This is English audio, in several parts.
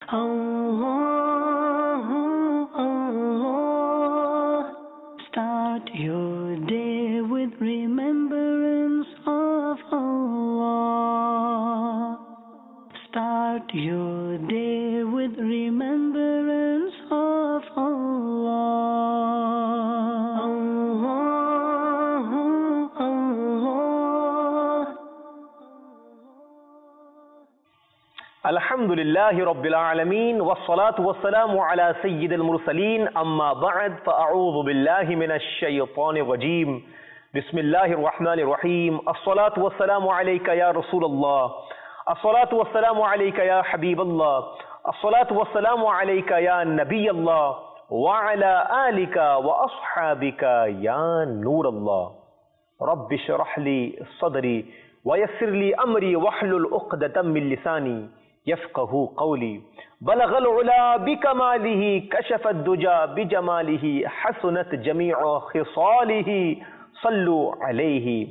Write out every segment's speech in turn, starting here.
Allah, Allah. Start your day with remembrance of Allah. Start your day with remembrance of Allah. Alhamdulillahi Rabbil Alameen, wassalatu wassalamu ala Sayyidil Mursaleen, amma ba'd, fa'a'udhu billahi minash shaytanir rajeem. Bismillahir Rahmanir Rahim. As-salatu wassalamu alayka ya Rasulullah. As-salatu wassalamu alayka ya Habiballah. As-salatu wassalamu alayka ya Nabiyallah. Wa ala alika wa ashabika ya Nurallah. Rabbi shrah li sadri wa yassir li amri wahlul uqdatan min lisani يفقه قولي بلغ العلا بكماله كشف الدجى بجماله حسنت جميع خصاله صلوا عليه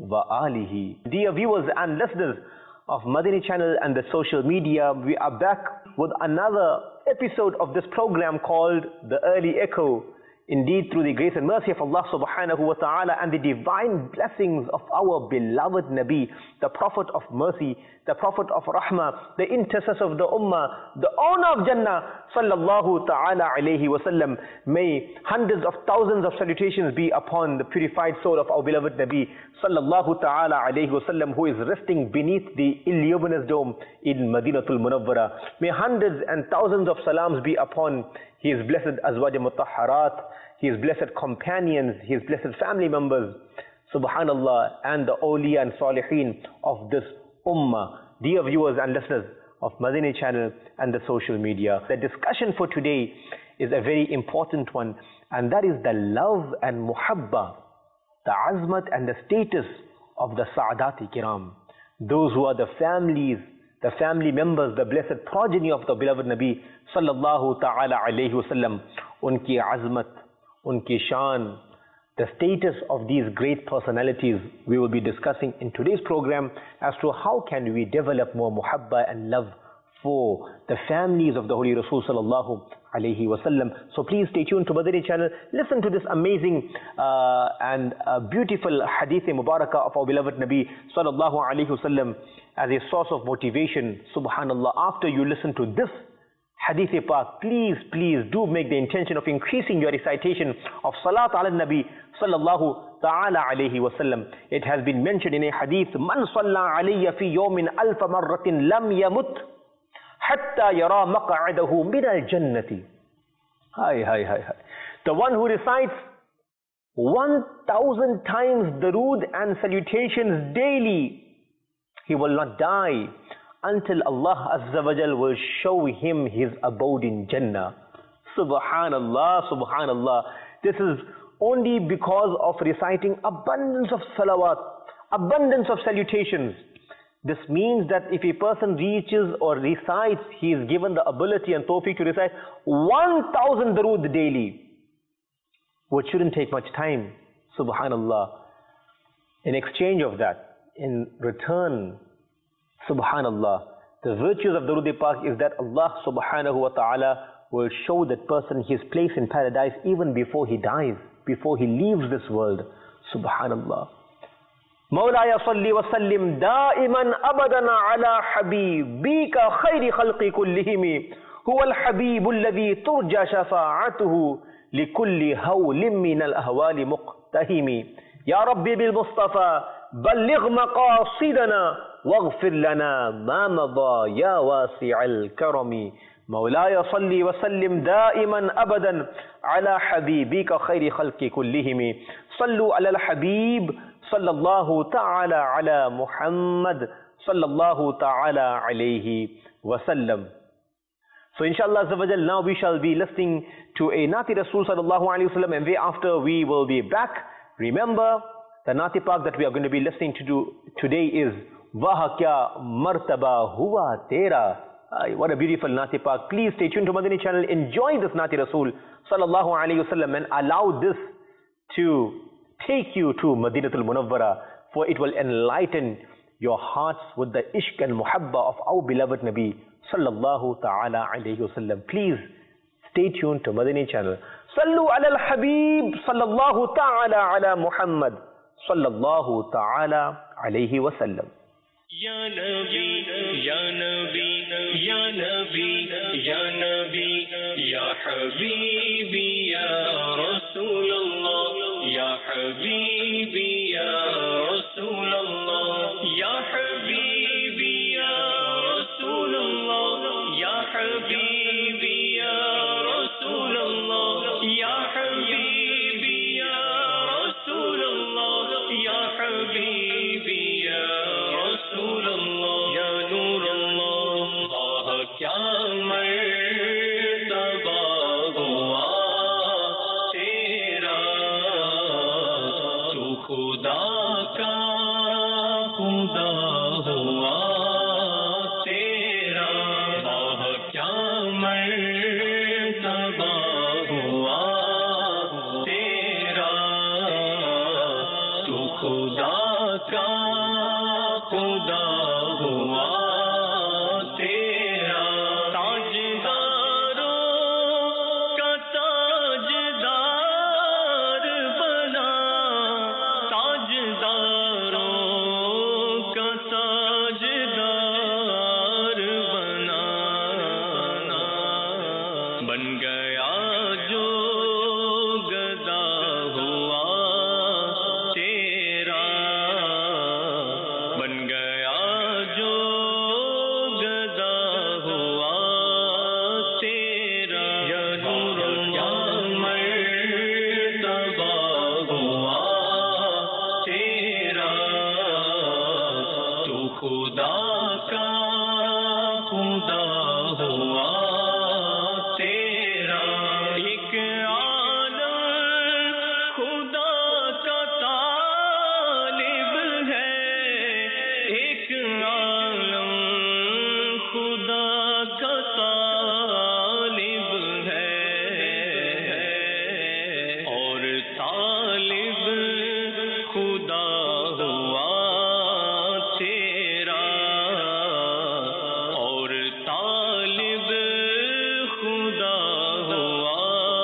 وآله. Dear viewers and listeners of Madani channel and the social media, we are back with another episode of this program called The Early Echo. Indeed, through the grace and mercy of Allah subhanahu wa ta'ala and the divine blessings of our beloved Nabi, the Prophet of mercy, the Prophet of rahmah, the intercessor of the ummah, the owner of Jannah, sallallahu ta'ala alayhi wa sallam. May hundreds of thousands of salutations be upon the purified soul of our beloved Nabi, sallallahu ta'ala alayhi wa sallam, who is resting beneath the illuminous dome in Madinatul Munawwara. May hundreds and thousands of salams be upon his blessed Azwaj Mutahharat, his blessed companions, his blessed family members, subhanallah, and the awliya and salihin of this ummah. Dear viewers and listeners of Madani channel and the social media, the discussion for today is a very important one, and that is the love and muhabba, the azmat and the status of the Sa'adati Kiram, those who are the families, the family members, the blessed progeny of the beloved Nabi sallallahu ta'ala alayhi wa sallam. Unki azmat, unki shan, the status of these great personalities we will be discussing in today's program as to how can we develop more muhabba and love for the families of the Holy Rasul sallallahu alayhi wa sallam. So please stay tuned to Madani channel. Listen to this amazing and beautiful hadith mubarakah of our beloved Nabi sallallahu alayhi wa sallam as a source of motivation. Subhanallah, after you listen to this hadith pak, please do make the intention of increasing your recitation of salat ala nabi sallallahu ta'ala alayhi wa sallam. It has been mentioned in a hadith, man salla alayya fi yawmin alfa marratin lam yamut hatta yara maq'adahu min al-jannati. Hi. The one who recites 1,000 times durood and salutations daily, he will not die until Allah Azza wa Jal will show him his abode in Jannah. Subhanallah, subhanallah. This is only because of reciting abundance of salawat, abundance of salutations. This means that if a person reaches or recites, he is given the ability and tawfiq to recite 1,000 durood daily, which shouldn't take much time. Subhanallah. In exchange of that, in return, subhanallah, the virtues of Durood Pak is that Allah subhanahu wa ta'ala will show that person his place in paradise even before he dies, before he leaves this world. Subhanallah. Mawlaya salli wa sallim da'iman abadan ala habibika khayri khalqi kullihimi huwa al-habibu alladhi turja shafa'atuhu likulli hawlim min al-ahwali muqtahimi. Ya Rabbi bil Mustafa بلغ مقاصدنا واغفر لنا ما مضى يا واسع الكرم. مولاي صل وسلم دائما أبدا على حبيبك خير خلق كلهم. صلوا على الحبيب صلى الله تعالى على محمد صلى الله تعالى عليه وسلم. So inshallah now we shall be listening to a Nati Rasul sallallahu alayhi wa sallam, and thereafter we will be back. Remember, the Nati Pak that we are going to be listening to today is Waha Kya Martaba Hua Tera. What a beautiful Nati Pak. Please stay tuned to Madani channel. Enjoy this Nati Rasul sallallahu alayhi wa sallam and allow this to take you to Madinatul Munawwara, for it will enlighten your hearts with the ishq and muhabba of our beloved Nabi sallallahu ta'ala alayhi wa sallam. Please stay tuned to Madani channel. Sallu ala al-Habib sallallahu ta'ala ala Muhammad sallallahu ta'ala alayhi wa sallam. Ya Nabi, Ya Nabi, Ya Nabi, Ya Nabi, Ya Habibi, Ya Rasulullah, Ya Habibi, Ya Rasulullah, Ya Habibi, Ya Rasulullah, Ya Habibi, Ya Rasulullah, Ya Habibi, Ya Rasulullah, Ya Habibi, Ya Rasulullah, Ya Nurullah, kya mertaba hua tera, tu khuda ka khuda hua tera, kya mertaba hua tera, tu khuda ka khuda hua tera, ताजदारों का ताजदार बना, ताजदारों का ताजदार बना, बन गया जो गदा हुआ तेरा, बन गया जो गदा हुआ तेरा, या नूरुल्लाह मर्तबा हुआ तेरा, तू खुदा का खुदा हुआ तेरा, एक आलम खुदा का तालिब है, एक आलम खुदा का तालिब है, और तालिब खुदा हुआ तेरा, और तालिब खुदा हुआ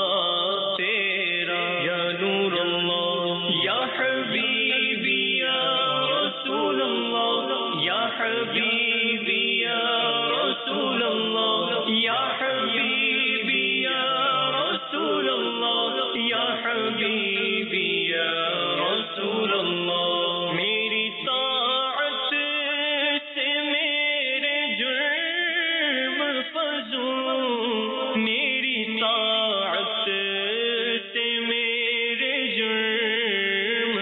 तेरा, या नूरुल्लाह, या हबीबी, या रसूलल्लाह, या हबीबी, या रसूलल्लाह, या हबीबी, या रसूलल्लाह, या हबीबी, या रसूलल्लाह, मेरी ताअत से मेरे जुर्म फज़ूं, मेरी ताअत से मेरे जुर्म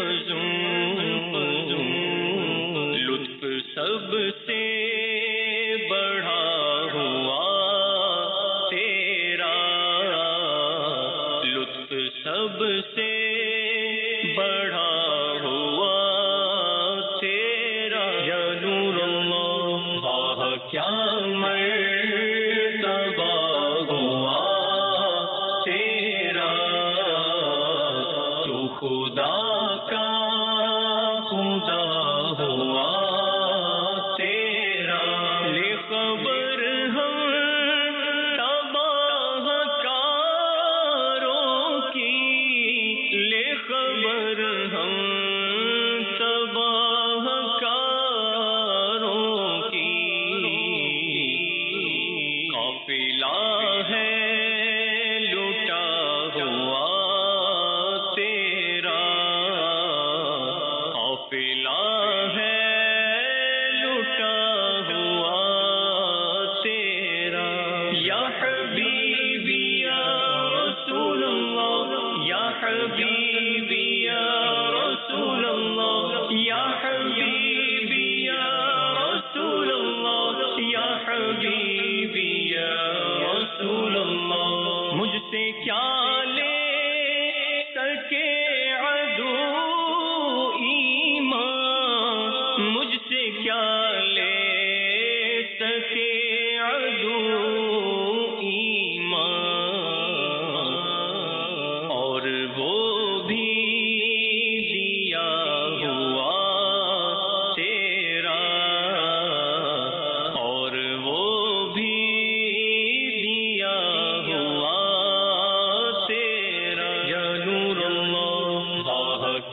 फज़ूं, लुत्फ सबसे बढ़ा हुआ तेरा, लुत्फ सबसे बढ़ा हुआ तेरा, या नूरुल्लाह, क्या मर्तबा हुआ तेरा, तू खुदा का खुदा हुआ तेरा, ले खबर हम तबाहकारों की, ले खबर हम तबाहकारों की, काफिला है लुटा हुआ तेरा, काफिला है लुटा हुआ तेरा, या हबीबी, या रसूलल्लाह, या हबीबी, या रसूलल्लाह, या हबीबी, या रसूलल्लाह, या हबीबी, या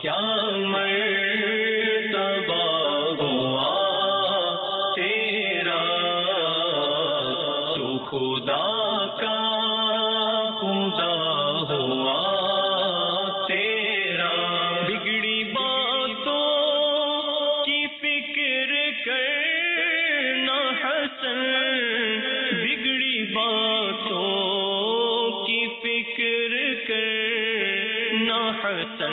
क्या मर्तबा हुआ तेरा, तू खुदा का खुदा हुआ तेरा। बिगड़ी बातों की फिक्र करना हसन, बिगड़ी बातों की फिक्र करना हसन।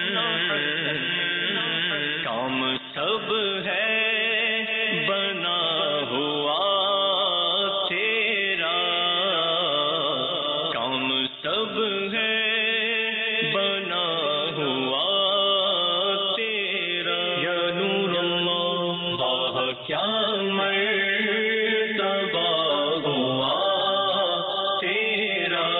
काम सब है बना हुआ तेरा, काम सब है बना हुआ तेरा। या नूर अल्लाह क्या मर्तबा हुआ तेरा,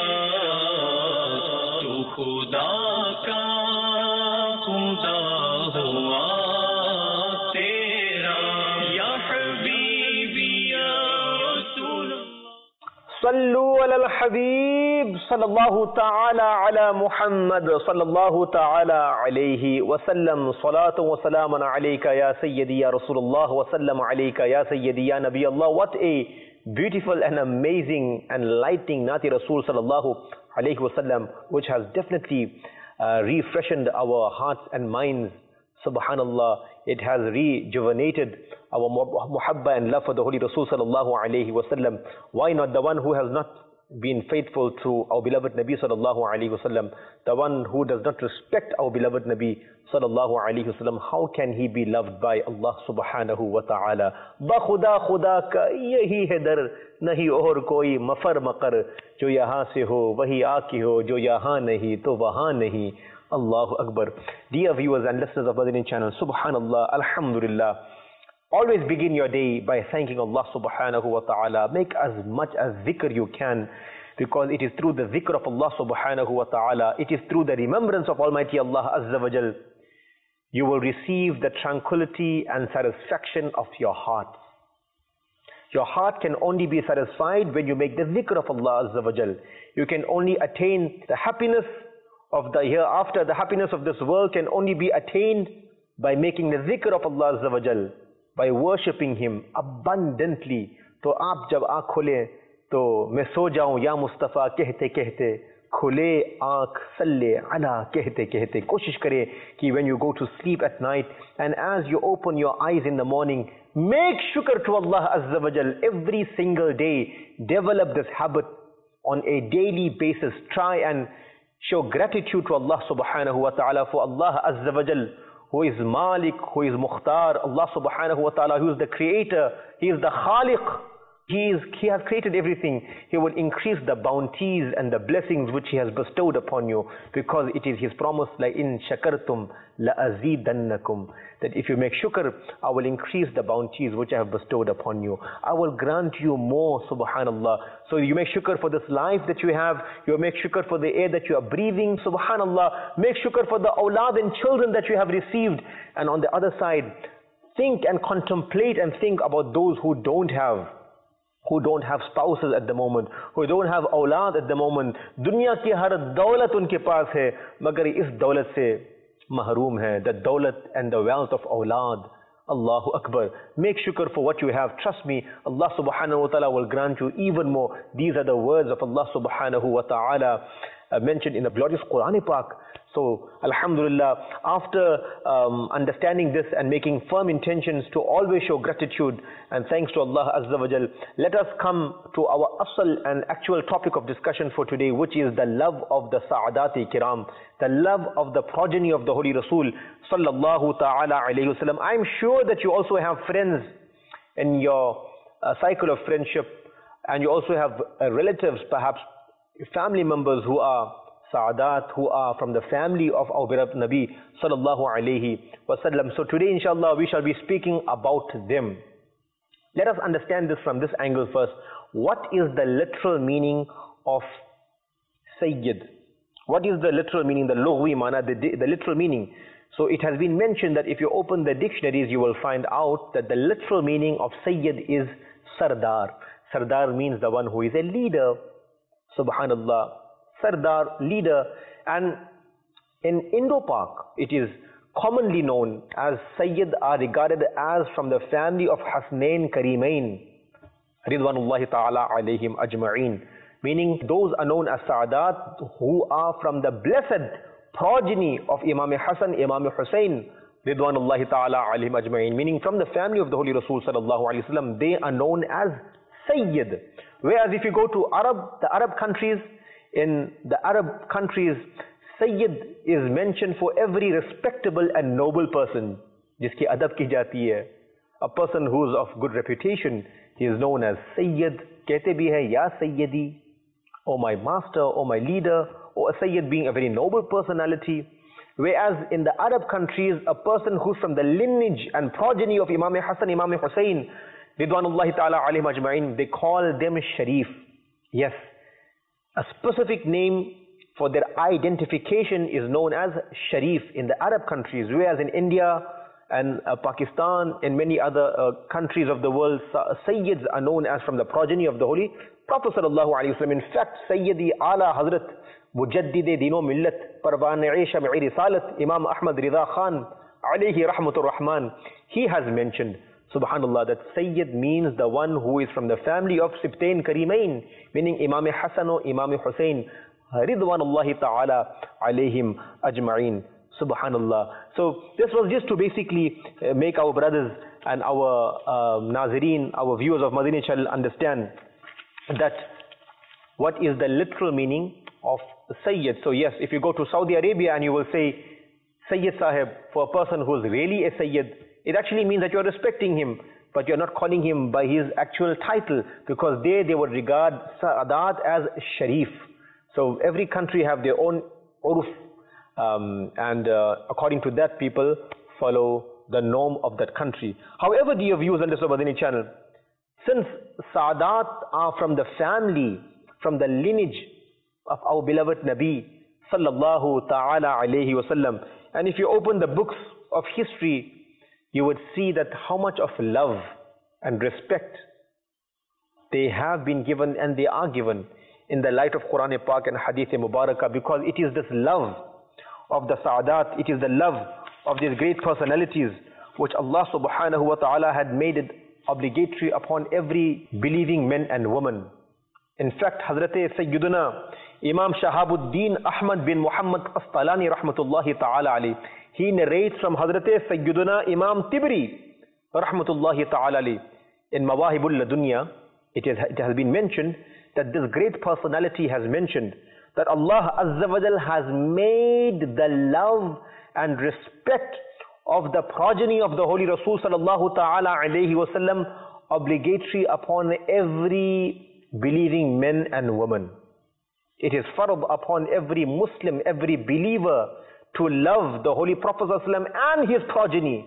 तू खुदा का खुदा हुआ तेरा। या हबीबी या रसूल सल्लू अलल हबीब सल्लल्लाहु ताला अला मुहम्मद सल्लल्लाहु ताला अलैहि वसल्लम। सलातु व सलामुन अलैका या सय्यदी या रसूलुल्लाह व सल्लम अलैका या सय्यदी या नबी अल्लाह। What a beautiful and amazing and enlightening Nati Rasul sallallahu alaihi wasallam, which has definitely refreshened our hearts and minds. Subhanallah, it has rejuvenated our muhabba and love for the Holy Rasul sallallahu alaihi wasallam. Why not the one who has not been faithful to our beloved Nabi sallallahu alaihi wasallam, the one who does not respect our beloved Nabi sallallahu alaihi wasallam, how can he be loved by Allah subhanahu wa ta'ala? Ba khuda khuda ka yahi hai dar, nahi aur koi mafar maqar, jo yahan se ho wahi aaki ho, jo yahan nahi to wahan nahi. Allahu Akbar. Dear viewers and listeners of Madani channel, subhanallah, alhamdulillah. Always begin your day by thanking Allah subhanahu wa ta'ala. Make as much as zikr you can, because it is through the zikr of Allah subhanahu wa ta'ala, it is through the remembrance of Almighty Allah azza wa jal, you will receive the tranquility and satisfaction of your heart. Your heart can only be satisfied when you make the zikr of Allah azza wa jal. You can only attain the happiness of the hereafter. The happiness of this world can only be attained by making the zikr of Allah azza wa jal, by worshipping Him abundantly. तो आप जब आँख खोलें तो मैं सो जाऊं या मुस्तफ़ा कहते कहते, खुले आँख सल्ले अला कहते कहते. कोशिश करें कि when you go to sleep at night and as you open your eyes in the morning, make shukr to Allah azza wa jal every single day. Develop this habit on a daily basis. Try and show gratitude to Allah subhanahu wa ta'ala for Allah azza wa jal, who is Malik, who is Mukhtar. Allah subhanahu wa ta'ala, who is the creator, He is the Khaliq. He has created everything. He will increase the bounties and the blessings which He has bestowed upon you, because it is His promise, like in shakartum la azidannakum, that if you make shukr, I will increase the bounties which I have bestowed upon you. I will grant you more, subhanallah. So you make shukr for this life that you have, you make shukr for the air that you are breathing, subhanallah. Make shukr for the awlad and children that you have received. And on the other side, think and contemplate and think about those who don't have spouses at the moment, who don't have awlad at the moment. Dunya ki har dawlat unke paas hai, magar is dawlat se mahroom hai, the dawlat and the wealth of awlad. Allahu Akbar. Make shukr for what you have. Trust me, Allah subhanahu wa ta'ala will grant you even more. These are the words of Allah subhanahu wa ta'ala mentioned in the glorious Quran Pak. So, alhamdulillah, after understanding this and making firm intentions to always show gratitude and thanks to Allah azza wa jal, let us come to our asal and actual topic of discussion for today, which is the love of the Sa'adati Kiram, the love of the progeny of the Holy Rasul sallallahu ta'ala alayhi wasallam. I'm sure that you also have friends in your cycle of friendship, and you also have relatives, perhaps family members who are Sa'adat, who are from the family of our beloved Nabi sallallahu alayhi wasallam. So today inshallah we shall be speaking about them. Let us understand this from this angle first. What is the literal meaning of Sayyid? What is the literal meaning, the lughwi mana, the literal meaning? So it has been mentioned that if you open the dictionaries, you will find out that the literal meaning of Sayyid is Sardar. Sardar means the one who is a leader. Subhanallah. Sardar, leader. And In Indo-Pak, it is commonly known as Sayyid are regarded as from the family of Hasnain Karimain, Ridwanullahi ta'ala alayhim ajma'een, meaning those are known as Sa'adat who are from the blessed progeny of Imam Hassan, Imam Hussein, Ridwanullahi ta'ala alayhim ajma'een, meaning from the family of the Holy Rasul sallallahu alayhi wasallam, they are known as Sayyid. Whereas if you go to the Arab countries, in the Arab countries, Sayyid is mentioned for every respectable and noble person, jiski adab ki jati hai. A person who is of good reputation, he is known as Sayyid. Kehte bhi hai, Ya Sayyidi, or my master, or my leader, or a Sayyid being a very noble personality. Whereas in the Arab countries, a person who's from the lineage and progeny of Imam Hassan, Imam Hussein, Ridwanullahi ta'ala alayhim ajma'in, they call them Sharif. Yes, a specific name for their identification is known as Sharif in the Arab countries, whereas in India and Pakistan and many other countries of the world, Sayyids are known as from the progeny of the Holy Prophet sallallahu alaihi wasallam. In fact, Sayyidi Ala Hazrat Mujaddid Dino Millat Parvan Aisha Ma'i Risalat Imam Ahmad Rida Khan alayhi rahmatur rahman, he has mentioned, subhanallah, that Sayyid means the one who is from the family of Sibtain Karimain, meaning Imam Hassan or Imam Hussein, Ridwanullahi ta'ala alayhim ajma'een. Subhanallah. So this was just to basically make our brothers and our Nazireen, our viewers of Madani channel understand that what is the literal meaning of Sayyid. So yes, if you go to Saudi Arabia and you will say Sayyid Sahib for a person who is really a Sayyid, it actually means that you are respecting him, but you are not calling him by his actual title, because they would regard Sa'adat as Sharif. So every country have their own urf, and according to that people follow the norm of that country. However, dear viewers on this Madani channel, since Sa'adat are from the family, from the lineage of our beloved Nabi sallallahu ta'ala alayhi wasallam, and if you open the books of history, you would see that how much of love and respect they have been given and they are given in the light of Quran Pak and Hadith Mubarakah, because it is this love of the Sa'adat, it is the love of these great personalities which Allah subhanahu wa ta'ala had made it obligatory upon every believing man and woman. In fact, Hazrat Sayyiduna Imam Shahabuddin Ahmad bin Muhammad Qastalani rahmatullahi ta'ala alayhi, he narrates from Hazrat Sayyiduna Imam Tibri rahmatullahi ta'ala alayhi in Mawahibul Ladunya. It has been mentioned that this great personality has mentioned that Allah Azza wa Jal has made the love and respect of the progeny of the Holy Rasul sallallahu ta'ala alayhi wasallam obligatory upon every believing man and woman. It is farad upon every Muslim, every believer, to love the Holy Prophet sallallahu alaihi wasallam and his progeny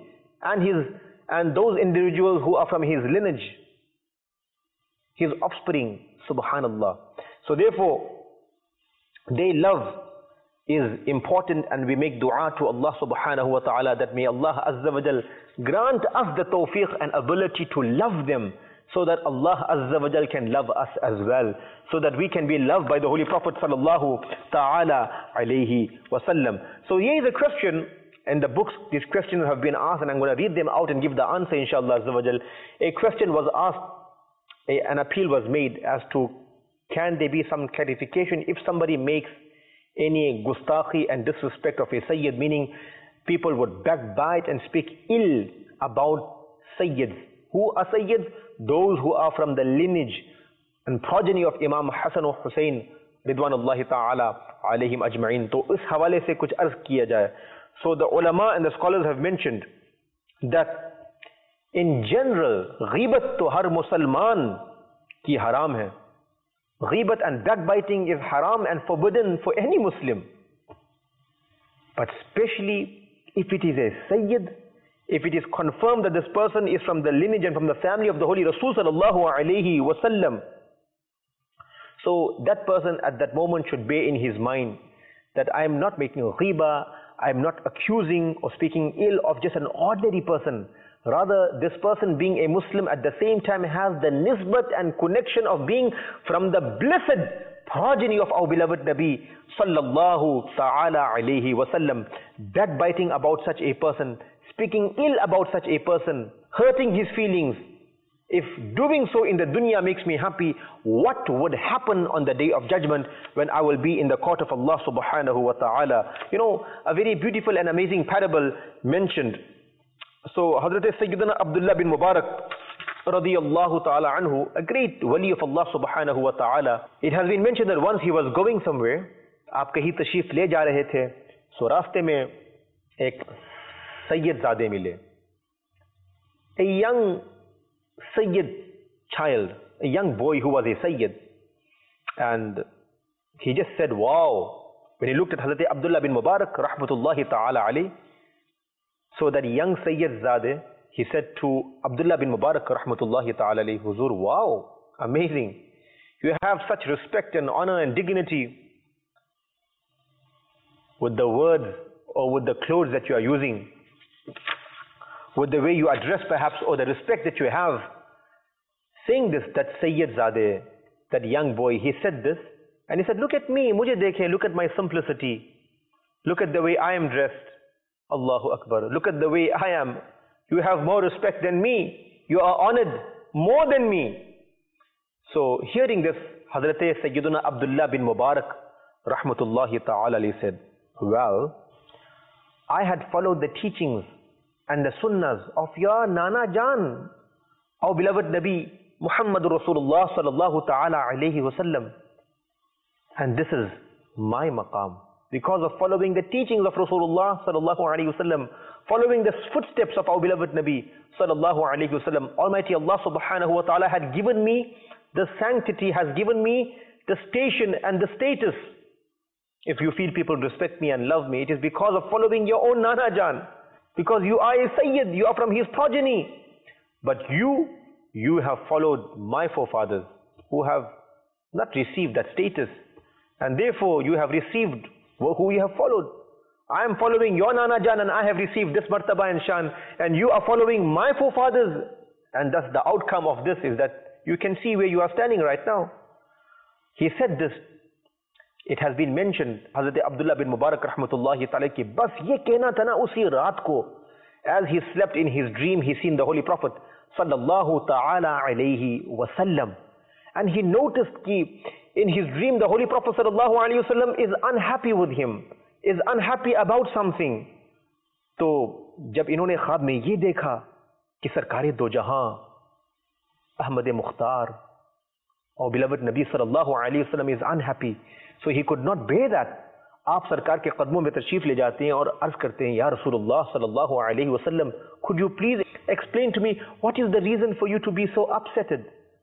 and those individuals who are from his lineage, his offspring. Subhanallah. So therefore, their love is important, and we make dua to Allah subhanahu wa ta'ala that may Allah Azza wa Jal grant us the tawfiq and ability to love them, so that Allah Azza wa Jal can love us as well, so that we can be loved by the Holy Prophet sallallahu ta'ala alayhi wasallam. So here is a question in the books. These questions have been asked, and I'm going to read them out and give the answer inshallah Azza wa Jal. A question was asked, an appeal was made as to, can there be some clarification if somebody makes any gustakhi and disrespect of a Sayyid, meaning people would backbite and speak ill about Sayyids. Who are Sayyids? Those who are from the lineage and progeny of Imam Hassan or Hussein Ridwanullahi ta'ala alayhim ajma'in. To is hawale se kuch arz kiya jaye. So the ulama and the scholars have mentioned that in general, ghibat to har Musalman ki haram hai. Ghibat and backbiting is haram and forbidden for any Muslim. But especially if it is a Sayyid, if it is confirmed that this person is from the lineage and from the family of the Holy Rasul sallallahu alayhi wasallam, so that person at that moment should bear in his mind that I am not making a ghiba, I am not accusing or speaking ill of just an ordinary person. Rather, this person being a Muslim at the same time has the nisbat and connection of being from the blessed progeny of our beloved Nabi sallallahu ta'ala alayhi wasallam, backbiting about such a person, speaking ill about such a person, hurting his feelings, if doing so in the dunya makes me happy, what would happen on the day of judgment when I will be in the court of Allah subhanahu wa ta'ala? You know, a very beautiful and amazing parable mentioned. So Hazrat Sayyidina Abdullah bin Mubarak radiyallahu ta'ala anhu, a great wali of Allah subhanahu wa ta'ala, it has been mentioned that once he was going somewhere, आप कहीं तशरीफ ले जा रहे थे, so रास्ते में एक सैयद ज़ादे मिले, a young Sayyid child, a young boy who was a Sayyid, and he just said, wow, when he looked at Hazrat Abdullah bin Mubarak rahmatullahi ta'ala alayhi. So that young Sayyid Zadeh, he said to Abdullah bin Mubarak rahmatullahi ta'ala alayhi, Huzur, wow, amazing, you have such respect and honor and dignity with the words or with the clothes that you are using, with the way you are dressed perhaps, or the respect that you have. Saying this, that Sayyid Zadeh, that young boy, he said this, and he said, look at me, mujhe dekhe, look at my simplicity, look at the way I am dressed, Allahu Akbar, look at the way I am, you have more respect than me, you are honored more than me. So hearing this, Hazrat Sayyiduna Abdullah bin Mubarak rahmatullahi ta'ala said, well, I had followed the teachings and the sunnahs of your Nana Jan, our beloved Nabi Muhammadur Rasulullah sallallahu ta'ala alayhi wasallam. And this is my maqam. Because of following the teachings of Rasulullah sallallahu alayhi wasallam, following the footsteps of our beloved Nabi sallallahu alayhi wasallam, Almighty Allah subhanahu wa ta'ala had given me the sanctity, has given me the station and the status. If you feel people respect me and love me, it is because of following your own Nana Jan. Because you are a Sayyid, you are from his progeny. But you have followed my forefathers who have not received that status. And therefore you have received who you have followed. I am following your Nana Jan and I have received this martaba and shan, and you are following my forefathers. And thus the outcome of this is that you can see where you are standing right now. He said this. It has been mentioned, Hazrat Abdullah bin Mubarak rahmatullahi ta'ala ki bas ye kehna tha na usi raat ko, as he slept in his dream, he seen the Holy Prophet sallallahu ta'ala alayhi wasallam, and he noticed ki in his dream the Holy Prophet sallallahu alayhi wasallam is unhappy with him, is unhappy about something. तो जब इन्होंने ख्वाब में ये देखा कि सरकारे दो जहां अहमद मुख्तार और beloved Nabi sallallahu alayhi wasallam is unhappy, so he could not bear that. आप सरकार के कदमों में तशरीफ ले जाते हैं और अर्ज करते हैं, या रसूलुल्लाह सल्लल्लाहु अलैहि वसल्लम, could you please explain to me what is the reason for you to be so upsetted?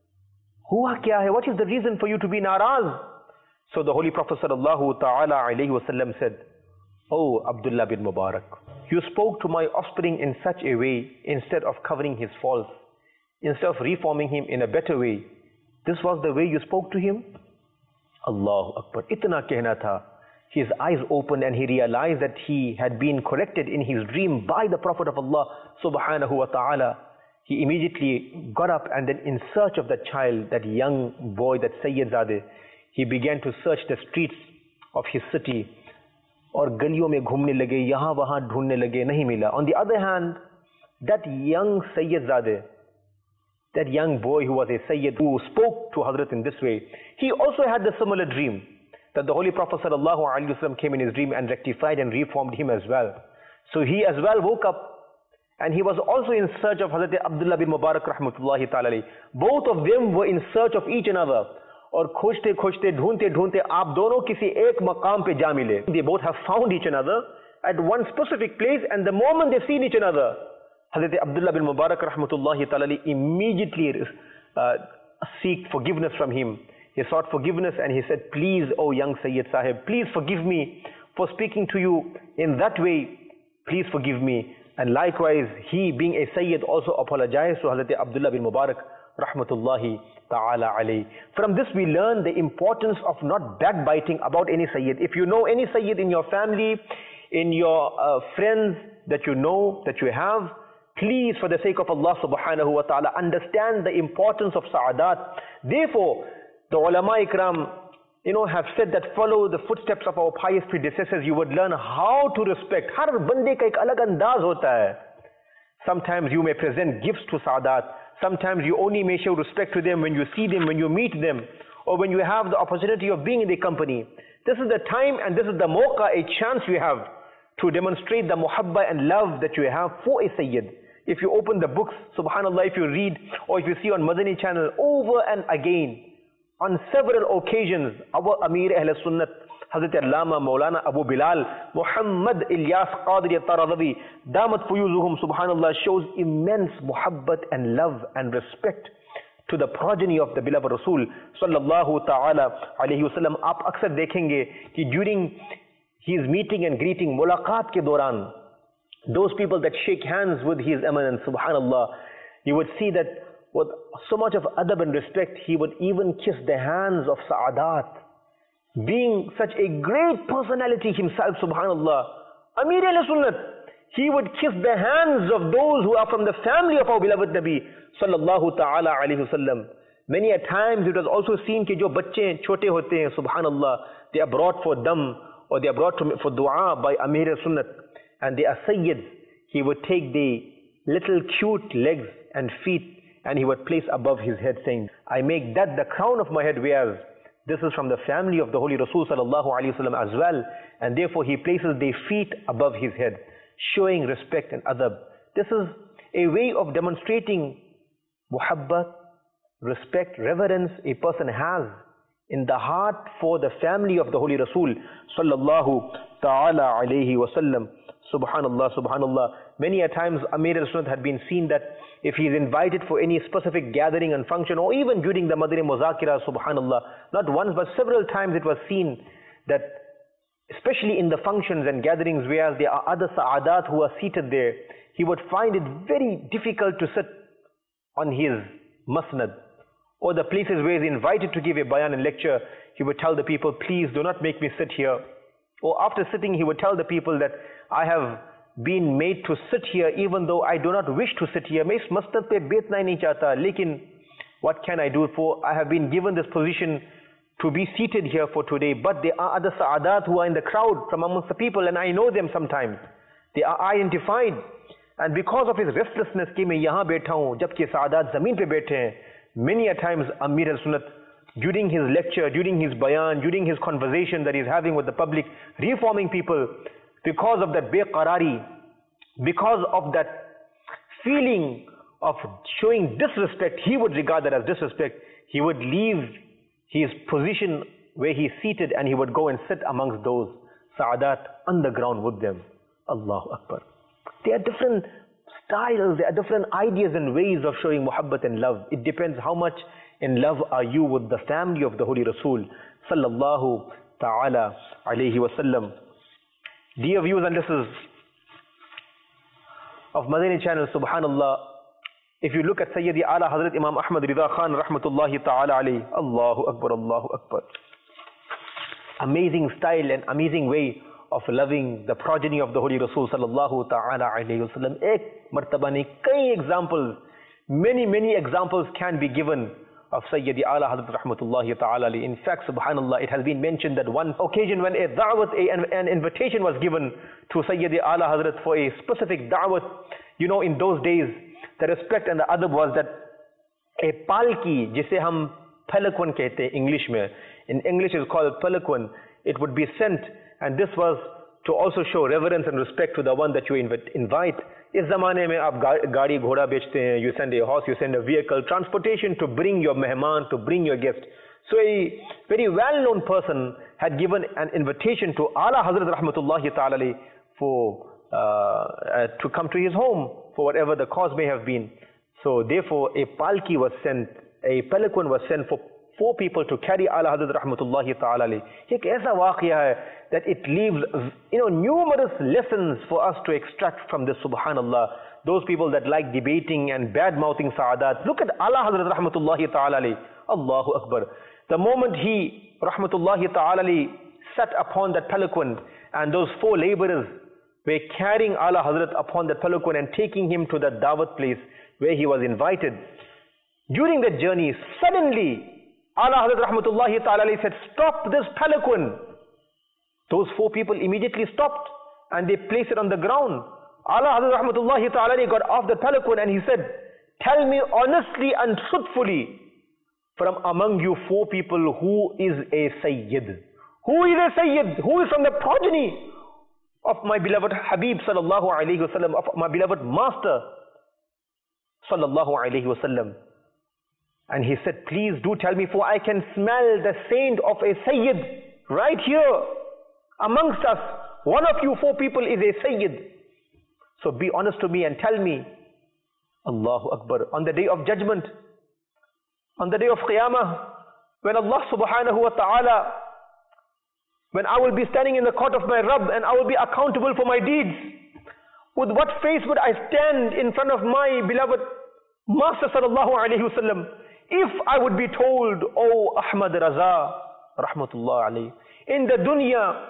हुआ क्या है? What is the reason for you to be नाराज? So the Holy Prophet sallallahu ta'ala alayhi wasallam said, oh Abdullah bin Mubarak, you spoke to my offspring in such a way, instead of covering his faults, instead of reforming him in a better way, this was the way you spoke to him? Allahu Akbar. Itna kehna tha. His eyes opened and he realized that he had been corrected in his dream by the Prophet of Allah subhanahu wa ta'ala. He immediately got up and then, in search of that child, that young boy, that Sayyid Zadeh, he began to search the streets of his city. और गलियों में घूमने लगे, यहाँ वहाँ ढूंढने लगे, नहीं मिला. On the other hand, that young Sayyid Zadeh, that young boy who was a Sayyid, who spoke to Hazrat in this way, he also had the similar dream, that the Holy Prophet sallallahu alaihi wasallam came in his dream and rectified and reformed him as well. So he as well woke up, and he was also in search of Hazrat Abdullah bin Mubarak rahmatullahi ta'ala. Both of them were in search of each another. और खोजते खोजते ढूंढते ढूंढते आप दोनों किसी एक मकाम पे जा मिले. They both have found each another at one specific place, and the moment they seen each another, Hazrat Abdullah bin Mubarak rahmatullahi ta'ala immediately seek forgiveness from him. He sought forgiveness and he said, please, O young Sayyid Sahib, please forgive me for speaking to you in that way. Please forgive me. And likewise, he being a Sayyid also apologized to Hazrat Abdullah bin Mubarak rahmatullahi ta'ala alayhi. From this we learn the importance of not backbiting about any Sayyid. If you know any Sayyid in your family, in your friends that you know, that you have, please, for the sake of Allah subhanahu wa ta'ala, understand the importance of sa'adat. Therefore, the ulama ikram, have said that follow the footsteps of our pious predecessors, you would learn how to respect. Har bande ka ek alag andaz hota hai. Sometimes you may present gifts to Saadat. Sometimes you only may show respect to them when you see them, when you meet them, or when you have the opportunity of being in their company. This is the time and this is the mawqa, a chance you have to demonstrate the muhabba and love that you have for a Sayyid. If you open the books, subhanallah, if you read or if you see on Madani channel over and again, on several occasions, our Amir Ahl Sunnat, Hazrat Allama Maulana Abu Bilal, Muhammad Ilyas Qadri Taradawi, Damat Fuyuzuhum, subhanallah, shows immense muhabbat and love and respect to the progeny of the beloved Rasul sallallahu ta'ala alayhi wasallam. Aap aksar dekhenge ki during his meeting and greeting, mulaqat ke dauran, those people that shake hands with His Eminence, subhanallah, you would see that with so much of adab and respect, he would even kiss the hands of Sa'adat. Being such a great personality himself, subhanallah, Amir al-Sunnat, he would kiss the hands of those who are from the family of our beloved Nabi, sallallahu ta'ala alayhi wasallam. Many a times it was also seen that jo bacche chote hote hain, subhanallah, they are brought for dam or they are brought for dua by Amir al-Sunnat, and they are Sayyids. He would take the little cute legs and feet and he would place above his head, saying, I make that the crown of my head, whereas this is from the family of the Holy Rasul sallallahu alaihi wasallam as well, and therefore he places their feet above his head, showing respect and adab. This is a way of demonstrating muhabbat, respect, reverence a person has in the heart for the family of the Holy Rasul sallallahu ta'ala alayhi wasallam. Subhanallah, subhanallah. Many a times Amir al-Sunnat had been seen that if he is invited for any specific gathering and function, or even during the Madani Muzakira, subhanallah, not once but several times it was seen that, especially in the functions and gatherings where there are other Sa'adat who are seated there, he would find it very difficult to sit on his masnad, or the places where he is invited to give a bayan and lecture, he would tell the people, please do not make me sit here. Or after sitting, he would tell the people that I have been made to sit here even though I do not wish to sit here. Main is masnad pe betna hi nahi chahta, lekin what can I do, for I have been given this position to be seated here for today. But there are other Sa'adat who are in the crowd from amongst the people, and I know them sometimes. They are identified. And because of his restlessness कि मैं यहाँ बैठा हूँ जबकि Sa'adat ज़मीन पे बैठे हैं, many a times Amir al-Sunnat, during his lecture, during his bayan, during his conversation that he's having with the public, reforming people, because of that beqarari, because of that feeling of showing disrespect, he would regard that as disrespect. He would leave his position where he's seated and he would go and sit amongst those Sa'adat on the ground with them. Allahu Akbar. There are different styles, there are different ideas and ways of showing muhabbat and love. It depends how much in love are you with the family of the Holy Rasul sallallahu ta'ala alayhi wasallam. Dear viewers and listeners of Madani channel, subhanallah, if you look at Sayyidi Ala Hazrat Imam Ahmad Rida Khan rahmatullahi ta'ala alayhi, Allahu Akbar, Allahu Akbar. Amazing style and amazing way of loving the progeny of the Holy Rasul sallallahu ta'ala alayhi wasallam. Ek martaba nahi, kai examples, many examples can be given of Sayyidi Ala Hazrat rahmatullahi ta'ala alayhi. In fact, subhanallah, it has been mentioned that one occasion when a da'wat, an invitation was given to Sayyidi Ala Hazrat for a specific da'wat, in those days, the respect and the adab was that a palki, jise hum palanquin kehte hain English mein, in English is called palanquin, it would be sent, and this was to also show reverence and respect to the one that you invite. Is zamane mein aap gaadi ghoda bechte hain, you send a horse, you send a vehicle, transportation to bring your mehman, to bring your guest. So a very well-known person had given an invitation to Ala Hazrat rahmatullahi ta'ala alayhi for to come to his home for whatever the cause may have been. So therefore a palki was sent, a palanquin was sent for 4 people to carry Ala Hazrat rahmatullahi ta'ala alayhi. Ek aisa waqiya hai that it leaves numerous lessons for us to extract from this, subhanallah. Those people that like debating and bad-mouthing Sa'adat, look at Ala Hazrat rahmatullahi ta'ala alayhi. Allahu Akbar. The moment he rahmatullahi ta'ala alayhi sat upon that palanquin, and those 4 laborers were carrying Ala Hazrat upon the palanquin and taking him to the dawat place where he was invited. During the journey, suddenly Ala Hazrat Rahmatullahi Ta'ala said, stop this palanquin. Those 4 people immediately stopped and they placed it on the ground. Ala Hazrat Rahmatullahi Ta'ala got off the palanquin and he said, tell me honestly and truthfully, from among you 4 people, who is a Sayyid? Who is a Sayyid? Who is from the progeny of my beloved Habib sallallahu alayhi wasallam, of my beloved Master sallallahu alayhi wasallam? And he said, please do tell me, for I can smell the scent of a Sayyid right here amongst us. One of you 4 people is a Sayyid. So be honest to me and tell me. Allahu Akbar. On the day of judgment, on the day of Qiyamah, when Allah subhanahu wa ta'ala, when I will be standing in the court of my Rabb and I will be accountable for my deeds, with what face would I stand in front of my beloved Master sallallahu alayhi wasallam, if I would be told, oh Ahmad Raza rahmatullah alayhi, in the dunya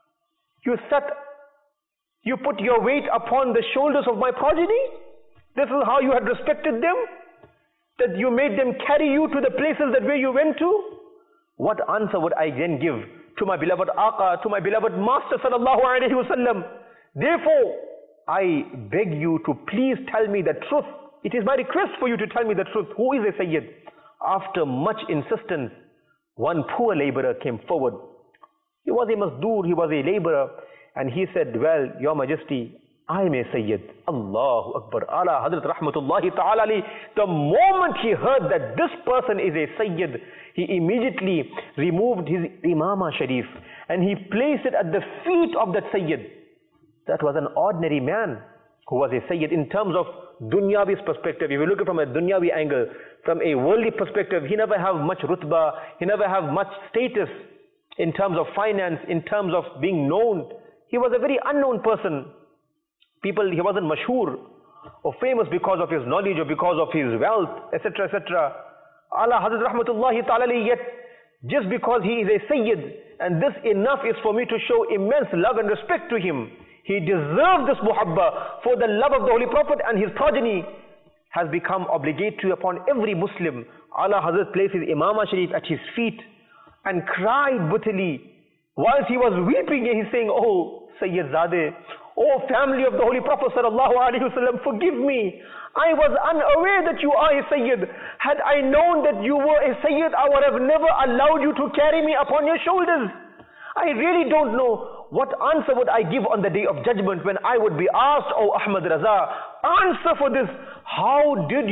you put your weight upon the shoulders of my progeny? This is how you had respected them? That you made them carry you to the places that where you went to? What answer would I then give to my beloved Aqa, to my beloved Master sallallahu alayhi wasallam? Therefore, I beg you to please tell me the truth. It is my request for you to tell me the truth. Who is a Sayyid? After much insistence, one poor laborer came forward. He was a Mazdoor, he was a laborer, and he said, well, Your Majesty, I am a Sayyid. Allahu Akbar. Ala Hazrat Rahmatullahi Ta'ala Ali. The moment he heard that this person is a Sayyid, he immediately removed his Imama Sharif and he placed it at the feet of that Sayyid. That was an ordinary man who was a Sayyid in terms of Dunyavi's perspective. If you look at it from a Dunyavi angle, from a worldly perspective, he never have much rutbah, he never have much status in terms of finance, in terms of being known. He was a very unknown person. He wasn't mashhur or famous because of his knowledge or because of his wealth, etc., etc. Allah Hazrat Rahmatullahi Ta'ala, yet just because he is a Sayyid, and this enough is for me to show immense love and respect to him. He deserved this muhabba, for the love of the Holy Prophet and his progeny has become obligatory upon every Muslim. Allah Hazrat placed his Imama Sharif at his feet and cried bitterly. Whilst he was weeping, he's saying, oh Sayyid Zadeh, oh family of the Holy Prophet sallallahu alaihi wasallam, forgive me. I was unaware that you are a Sayyid. Had I known that you were a Sayyid, I would have never allowed you to carry me upon your shoulders. I really don't know what answer would I give on the day of judgment when I would be asked, oh Ahmad Raza, answer for this. How dare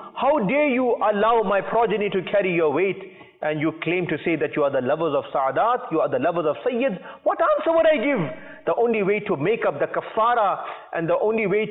you allow my progeny to carry your weight? And you claim to say that you are the lovers of Sa'adat, you are the lovers of Sayyids. What answer would I give? The only way to make up the kafara and the only way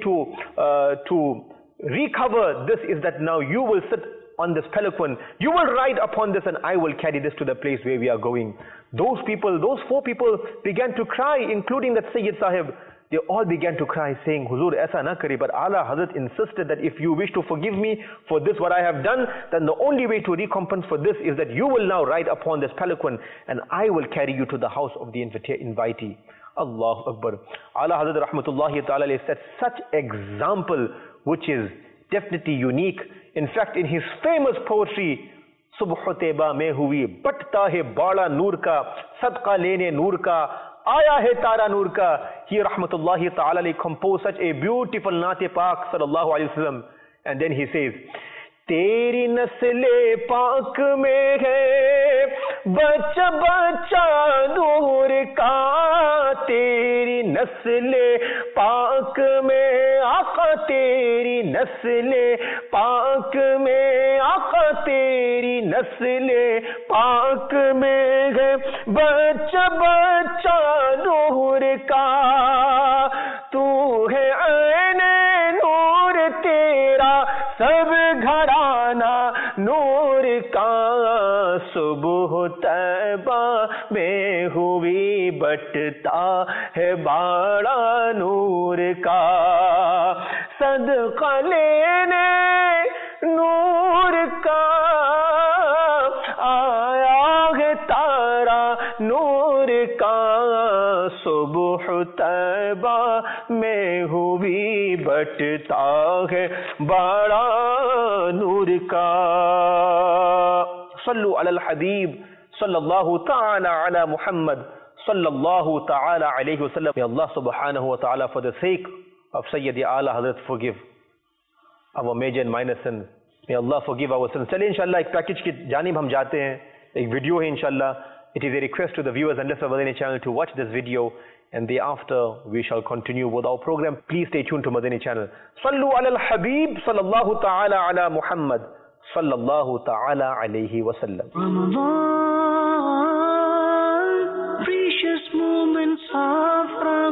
to recover this is that now you will sit on this palanquin, you will ride upon this, and I will carry this to the place where we are going. Those 4 people began to cry, including that Sayyid Sahib. They all began to cry, saying, Huzur, aisa na kare. But Allah Hazrat insisted that if you wish to forgive me for this, what I have done, then the only way to recompense for this is that you will now ride upon this palanquin, and I will carry you to the house of the invitee. Allahu Akbar. Allah Hazrat Rahmatullahi Ta'ala said such example, which is definitely unique. In fact, in his famous poetry, Subh Teba mein hui, batta hai bada noor ka, sadqa lene noor ka, Aya hai tara noor ka. He Rahmatullahi Ta'ala composed such a beautiful Naat-e Pak sallallahu alayhi wasallam. And then he says, Teri nasle Pak mein hai, bacha bacha noor ka, Teri nasle Pak mein Aqa, Teri nasle Pak mein Aqa, Teri nasle Pak mein hai, bacha bacha noor ka, tu hai aine noor tera, sab घराना नूर का, सुबह तैबा में हुई बटता है बाड़ा नूर का, सदका लेने नूर का, आया है तारा नूर का, सुबह तैबा में हुई बटता है बड़ा नूर का. Sallu ala al-Habib, sallallahu ta'ala ala Muhammad, sallallahu ta'ala alayhi wa sallam. May Allah subhanahu wa ta'ala, for the sake of Sayyidi Ala Hazrat, forgive our major and minor sins. May Allah forgive our sins. चलिए इंशाल्लाह एक package की जानिब हम जाते हैं. एक video है इंशाल्लाह. It is a request to the viewers and listeners of Madani channel to watch this video, and thereafter we shall continue with our program. Please stay tuned to Madani channel. Sallu ala al-Habib, sallallahu ta'ala ala Muhammad, sallallahu ta'ala alayhi wa sallam. Ramadan, precious moments of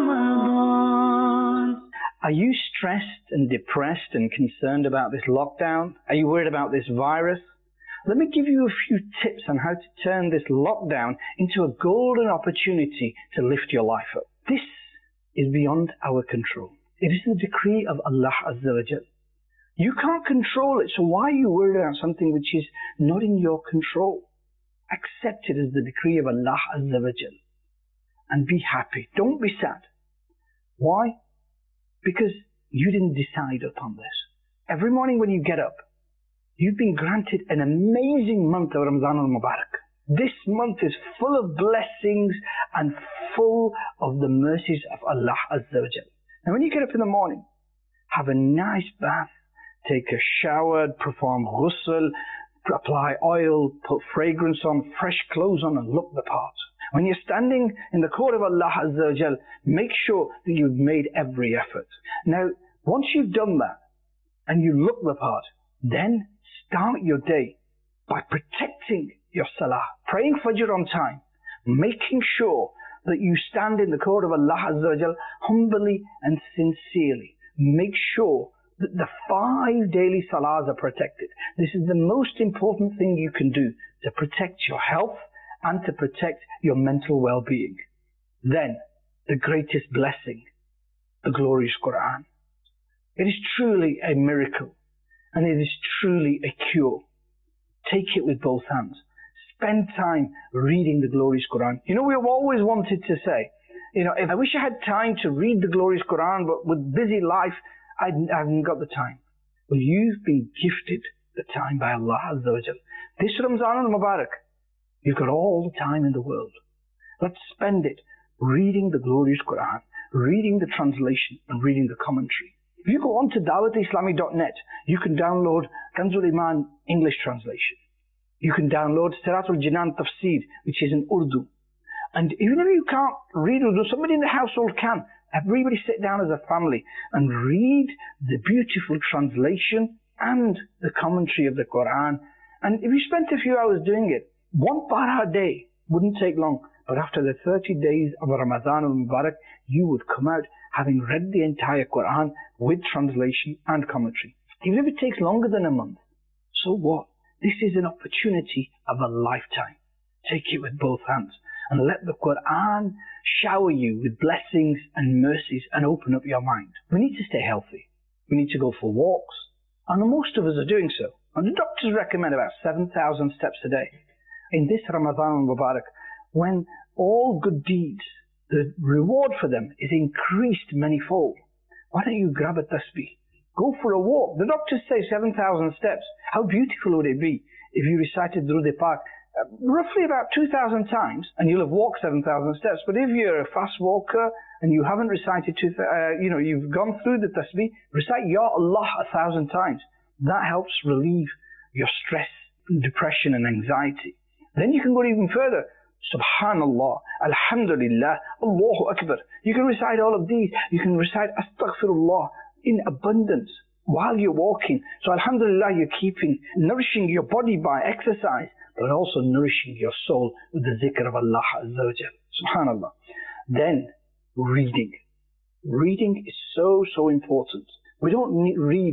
Ramadan. Are you stressed and depressed and concerned about this lockdown? Are you worried about this virus? Let me give you a few tips on how to turn this lockdown into a golden opportunity to lift your life up. This is beyond our control. It is the decree of Allah Azza wa Jal. You can't control it, so why are you worried about something which is not in your control? Accept it as the decree of Allah Azza wa Jal and be happy. Don't be sad. Why? Because you didn't decide upon this. Every morning when you get up, you've been granted an amazing month of Ramadan al-Mubarak. This month is full of blessings and full of the mercies of Allah Azza wa Jal. And when you get up in the morning, have a nice bath, take a shower, perform ghusl, apply oil, put fragrance on, fresh clothes on, and look the part. When you're standing in the court of Allah Azza wa Jal, make sure that you've made every effort. Now, once you've done that, and you look the part, then start your day by protecting your salah, praying Fajr on time, making sure that you stand in the court of Allah Azza wa Jal humbly and sincerely. Make sure that the 5 daily salahs are protected. This is the most important thing you can do to protect your health and to protect your mental well-being. Then, the greatest blessing, the glorious Quran. It is truly a miracle, and it is truly a cure. Take it with both hands. Spend time reading the glorious Quran. You know, we've always wanted to say, if I wish I had time to read the glorious Quran, but with busy life, I haven't got the time. Well, you've been gifted the time by Allah Azza wa Jal. This Ramzan al-Mubarak, you've got all the time in the world. Let's spend it reading the glorious Quran, reading the translation, and reading the commentary. If you go on to dawatislami.net, you can download Kanzul Iman English translation. You can download Siratul Jinan Tafsir, which is in Urdu. And even if you can't read Urdu, somebody in the household can. Everybody sit down as a family and read the beautiful translation and the commentary of the Quran. And if you spent a few hours doing it, one para a day wouldn't take long. But after the 30 days of Ramadan al-Mubarak, you would come out having read the entire Quran with translation and commentary. Even if it takes longer than a month, so what? This is an opportunity of a lifetime. Take it with both hands and let the Quran shower you with blessings and mercies and open up your mind. We need to stay healthy. We need to go for walks. And most of us are doing so. And the doctors recommend about 7,000 steps a day. In this Ramadan al-Mubarak, when all good deeds, the reward for them is increased manyfold, why don't you grab a tasbih? Go for a walk. The doctors say 7,000 steps. How beautiful would it be if you recited Durud Pak roughly about 2,000 times, and you'll have walked 7,000 steps. But if you're a fast walker and you haven't recited, you've gone through the tasbih, recite Ya Allah 1,000 times. That helps relieve your stress, depression and anxiety. Then you can go even further. Subhanallah, Alhamdulillah, Allahu Akbar. You can recite all of these. You can recite Astaghfirullah in abundance while you're walking. So Alhamdulillah, you're nourishing your body by exercise, but also nourishing your soul with the zikr of Allah Azza wa Jal. Subhanallah. Then reading. Reading is so important. We don't read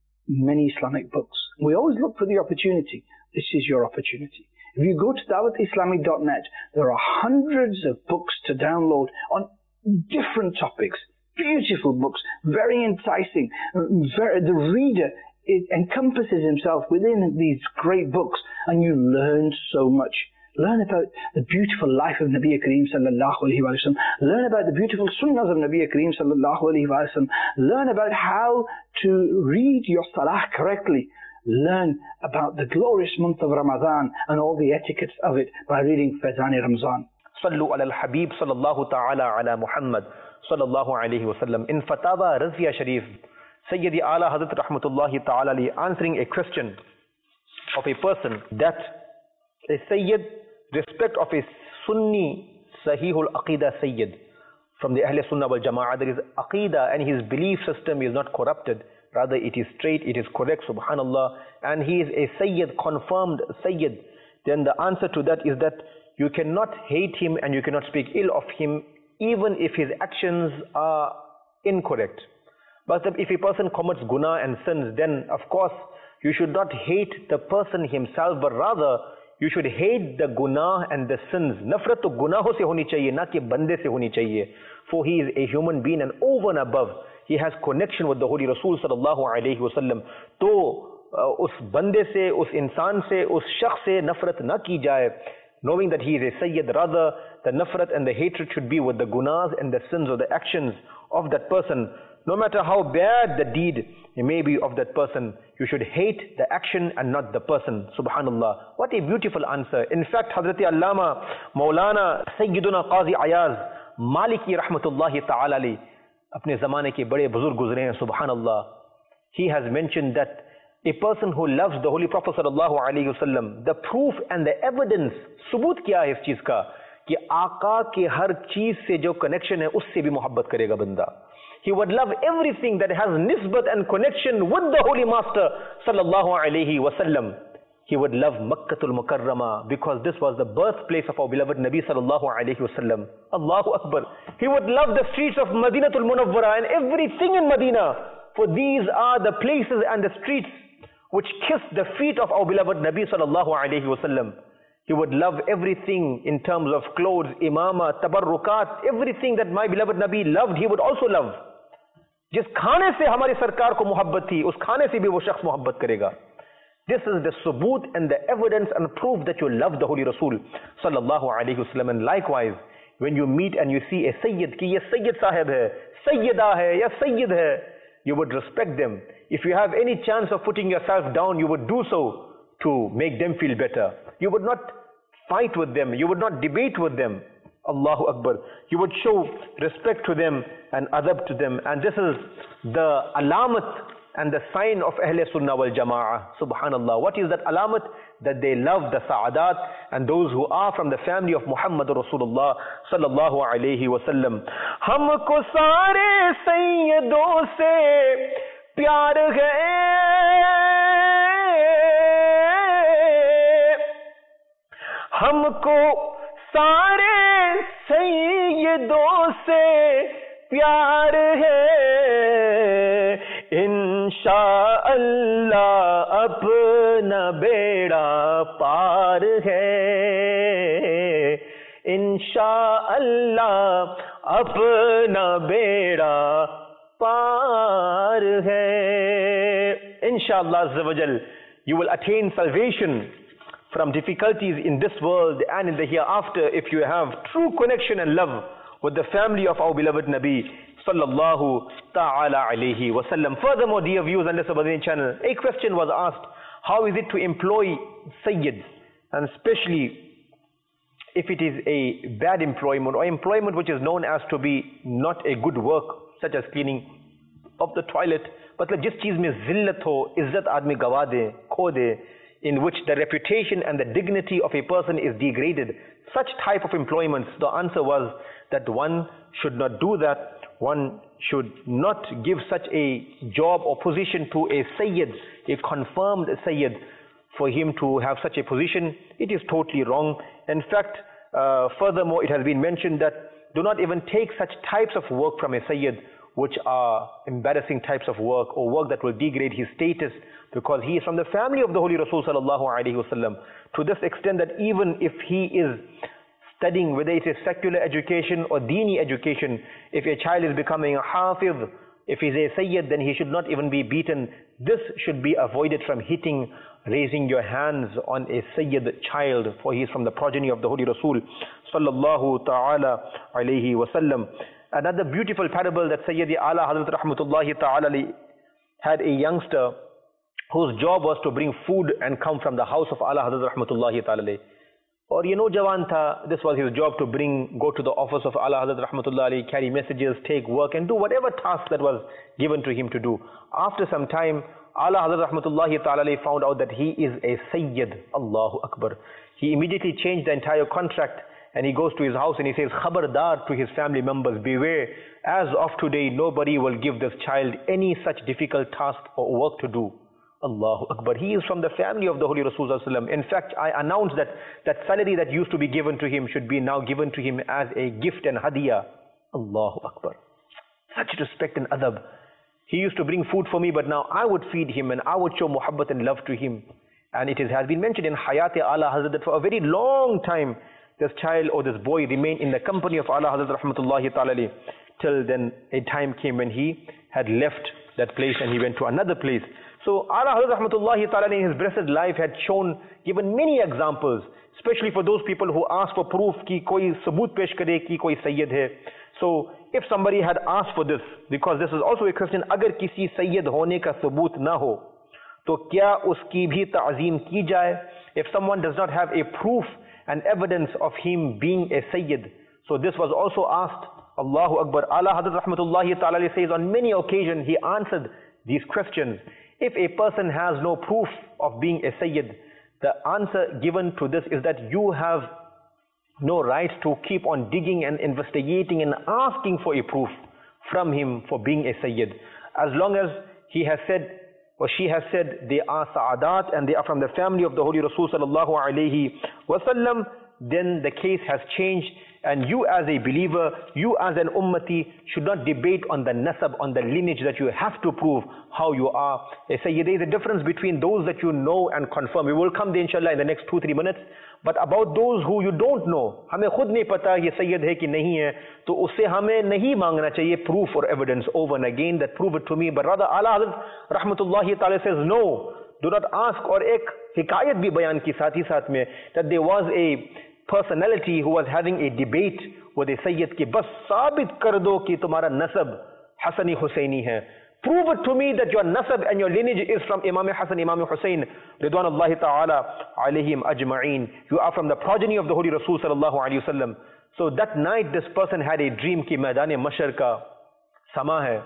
many Islamic books. We always look for the opportunity. This is your opportunity. If you go to dawatislami.net, there are hundreds of books to download on different topics. Beautiful books, very enticing. The reader encompasses himself within these great books, and you learn so much. Learn about the beautiful life of Nabi Kareem sallallahu alaihi wasallam. Learn about the beautiful sunnahs of Nabi Kareem sallallahu alaihi wasallam. Learn about how to read your salah correctly. learn about the glorious month of Ramadan and all the etiquettes of it by reading Faizan Ramzan. Sallu ala al-Habib sallallahu ta'ala ala Muhammad sallallahu alayhi wa sallam. In Fatawa Razia Sharif, Sayyidi Ala Hazrat Rahmatullahi ta'ala ali answering a question of a person that a Sayyid, respect of a Sunni Sahihul Aqidah Sayyid from the Ahl Sunnah wal Jama'ah, there is Aqidah and his belief system is not corrupted, rather it is straight, it is correct, subhanallah, and he is a Sayyid, confirmed Sayyid, then the answer to that is that you cannot hate him and you cannot speak ill of him even if his actions are incorrect. But if a person commits guna and sins, then of course you should not hate the person himself, but rather you should hate the guna and the sins. Nafrat to gunaho se honi chahiye, na ki bande se honi chahiye. For he is a human being and over and above, he has connection with the Holy Rasul sallallahu alayhi wa sallam. To us bande se, us insan se, us shakhs se nafrat na ki jaye. Knowing that he is a Sayyid, rather the nafrat and the hatred should be with the gunas and the sins or the actions of that person. No matter how bad the deed may be of that person, you should hate the action and not the person. Subhanallah. What a beautiful answer. In fact, Hazrati Allama Maulana Sayyiduna Qazi Ayaz Maliki Rahmatullahi Ta'ala Ali, apne zamane ke bade buzurg guzre hain, subhanallah. He has mentioned that a person who loves the Holy Prophet sallallahu alaihi wasallam, the proof and the evidence, subut kya hai is cheez ka, ki Aqa ke har cheez se jo connection hai, usse bhi muhabbat karega banda. He would love everything that has nisbat and connection with the Holy Master sallallahu alaihi wasallam. He would love Makkatul Mukarrama because this was the birthplace of our beloved Nabi sallallahu alaihi wasallam. Allahu Akbar. He would love the streets of Madinatul Munawwara and everything in Medina, for these are the places and the streets which kiss the feet of our beloved Nabi sallallahu alayhi wasallam. He would love everything in terms of clothes, imama, tabarrukat, everything that my beloved Nabi loved, he would also love. Jis khane se hamari sarkar ko muhabbat thi, us khane se bhi wo shakhs muhabbat karega. This is the subut and the evidence and proof that you love the Holy Rasul sallallahu alayhi wasallam. And likewise, when you meet and you see a Sayyid, ki ye Sayyid sahib hai, Sayyida hai, ya Sayyid hai, you would respect them. If you have any chance of putting yourself down, you would do so to make them feel better. You would not fight with them. You would not debate with them. Allahu Akbar. You would show respect to them and adab to them. And this is the alamat and the sign of Ahl Sunnah wal Jama'ah. Subhanallah. What is that alamat? That they love the Sa'adat and those who are from the family of Muhammad Rasulullah sallallahu alayhi wa sallam. Humko sare sayyidon se प्यार है, हमको सारे सैयदों से प्यार है, इंशाअल्लाह अपना बेड़ा पार है, इंशाअल्लाह अपना बेड़ा par hai. Inshallah Azza wa Jal, you will attain salvation from difficulties in this world and in the hereafter if you have true connection and love with the family of our beloved Nabi sallallahu ta'ala alayhi wa sallam. Furthermore, dear viewers on the Sabadini channel, a question was asked, how is it to employ Sayyids, and especially if it is a bad employment or employment which is known as to be not a good work, such as cleaning of the toilet, but jis cheez mein zillat ho, izzat aadmi gawa de, kho de, in which the reputation and the dignity of a person is degraded, such type of employments, the answer was that one should not do that. One should not give such a job or position to a Sayyid, a confirmed Sayyid, for him to have such a position. It is totally wrong. In fact, furthermore, it has been mentioned that do not even take such types of work from a Sayyid which are embarrassing types of work or work that will degrade his status, because he is from the family of the Holy Rasul sallallahu alaihi wasallam, to this extent that even if he is studying, whether it is secular education or dini education, if a child is becoming a hafiz, if he is a Sayyid, then he should not even be beaten. This should be avoided from hitting, raising your hands on a Sayyid child, for he is from the progeny of the Holy Rasul sallallahu ta'ala alayhi wasallam. Another beautiful parable that Sayyidi Ala Hazrat Rahmatullahi ta'ala had a youngster whose job was to bring food and come from the house of Ala Hazrat Rahmatullahi Ta'ala alayhi. Or ye Jawan tha, this was his job to go to the office of Ala Hazrat Rahmatullahi alayhi, carry messages, take work and do whatever task that was given to him to do. After some time, Ala Hazrat Rahmatullahi Ta'ala alayhi found out that he is a Sayyid. Allahu Akbar. He immediately changed the entire contract and he goes to his house and he says, Khabardar to his family members, beware, as of today, nobody will give this child any such difficult task or work to do. Allahu Akbar. He is from the family of the Holy Rasulullah. In fact, I announced that that salary that used to be given to him should be now given to him as a gift and hadiyah. Allahu Akbar. Such respect and adab. He used to bring food for me, but now I would feed him and I would show muhabbat and love to him. And it has been mentioned in Hayat-e Ala Hazrat that for a very long time, this child or this boy remained in the company of Ala Hazrat Rahmatullahi Ta'ala alayhi, till then a time came when he had left that place and he went to another place. So Ala Hazrat Rahmatullahi Ta'ala in his blessed life had given many examples, especially for those people who ask for proof ki koi sabut pesh kare ki koi Sayyid hai. So if somebody had asked for this, because this is also a question, agar kisi Sayyid hone ka sabut na ho, to kya uski bhi ta'zim ki jaye? If someone does not have a proof and evidence of him being a Sayyid. So this was also asked. Allahu Akbar. Ala Hazrat Rahmatullahi Ta'ala says on many occasions he answered these questions. If a person has no proof of being a Sayyid, the answer given to this is that you have no right to keep on digging and investigating and asking for a proof from him for being a Sayyid. As long as he has said or she has said they are Sa'adat and they are from the family of the Holy Rasul Sallallahu Alaihi Wasallam, then the case has changed. And you as a believer, you as an ummati should not debate on the nasab, on the lineage that you have to prove how you are a Sayyid. There is a difference between those that you know and confirm. We will come there inshallah in the next 2-3 minutes. But about those who you don't know, हमें खुद नहीं पता ये Sayyid है कि नहीं है, तो उससे हमें नहीं मांगना चाहिए proof or evidence over and again that prove it to me. But rather Ala Hazrat Rahmatullahi Ta'ala says no, do not ask. और एक हिकायत भी बयान की साथ ही साथ में that there was a personality who was having a debate with a Sayyid ki bas sabit kar do ki tumhara nasab Hasani Husaini hai. Prove it to me that your nasab and your lineage is from Imam Hasan, Imam Hussain, Ridwanullahi Ta'ala alayhim ajma'een. You are from the progeny of the Holy Rasul Sallallahu Alaihi Wasallam. So that night this person had a dream ki Maidane Mashar ka sama hai.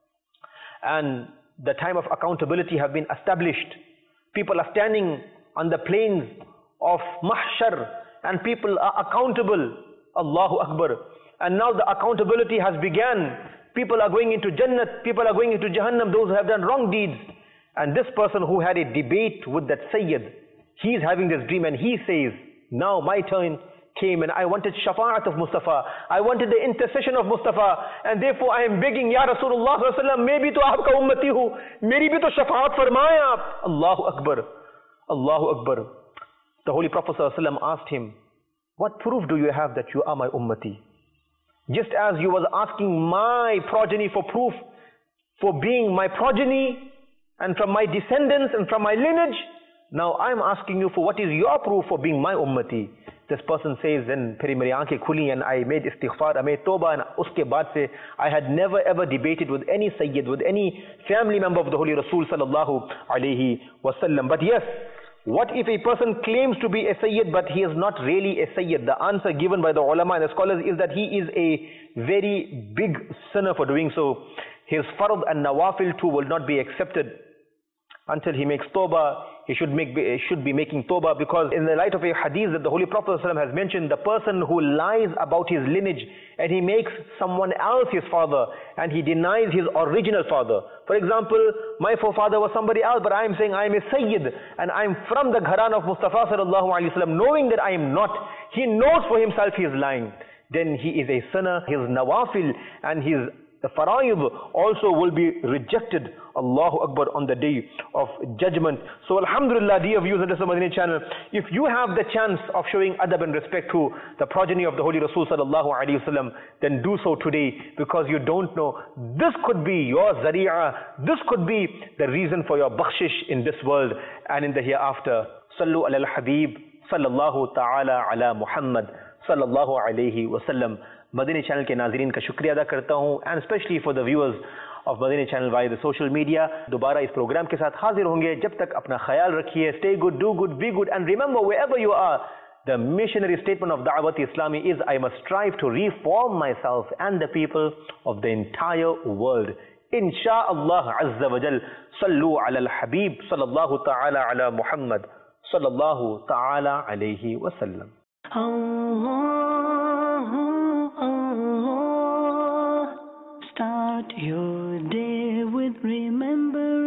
And the time of accountability have been established. People are standing on the plains of Mahshar and people are accountable. Allahu Akbar. And now the accountability has begun. People are going into Jannat, people are going into Jahannam, those who have done wrong deeds. And this person who had a debate with that Sayyid, he is having this dream and he says, now my turn came and I wanted shafa'at of Mustafa. I wanted the intercession of Mustafa. And therefore I am begging, Ya Rasulullah sallallahu alaihi wasallam, मैं भी तो आपका उम्मती हूँ, मेरी भी तो शफाअत फरमाएं आप. Allahu Akbar. Allahu Akbar. The Holy Prophet ﷺ asked him, what proof do you have that you are my ummati? Just as you was asking my progeny for proof, for being my progeny and from my descendants and from my lineage, now I am asking you for what is your proof for being my ummati. This person says, then phir meri aankhein khuli and I made istighfar, I made tawbah, and uske baad se I had never ever debated with any Sayyid, with any family member of the Holy Rasul Sallallahu Alaihi Wasallam. But yes, what if a person claims to be a Sayyid but he is not really a Sayyid? The answer given by the ulama and the scholars is that he is a very big sinner for doing so. His fard and nawafil too will not be accepted until he makes tawbah. He should be making tawbah, because in the light of a hadith that the Holy Prophet ﷺ has mentioned, the person who lies about his lineage and he makes someone else his father and he denies his original father. For example, my forefather was somebody else, but I am saying I am a Sayyid and I am from the Gharan of Mustafa sallallahu alaihi wasallam, knowing that I am not. He knows for himself he is lying. Then he is a sinner. His nawafil and his fara'id also will be rejected. Allahu Akbar, on the day of judgment. So alhamdulillah, dear viewers of the Madani channel, if you have the chance of showing adab and respect to the progeny of the Holy Rasul Sallallahu Alaihi Wasallam, then do so today, because you don't know, this could be your zari'ah, this could be the reason for your bakhshish in this world and in the hereafter. Sallu ala al-Habib, sallallahu ta'ala ala Muhammad, sallallahu alayhi wasallam. Madani channel ke nazirin ka shukriya ada karta hu, and especially for the viewers of Madani channel via the social media. دوبارہ اس پروگرام کے ساتھ حاضر ہوں گے. جب تک اپنا خیال رکھیے. Stay good, do good, be good, and remember wherever you are, the missionary statement of Da'wat Islami is, I must strive to reform myself and the people of the entire world. Insha'Allah Azza wa Jal. Sallu ala al-Habib sallallahu ta'ala ala Muhammad sallallahu ta'ala alayhi wa sallam. Start your day with remembering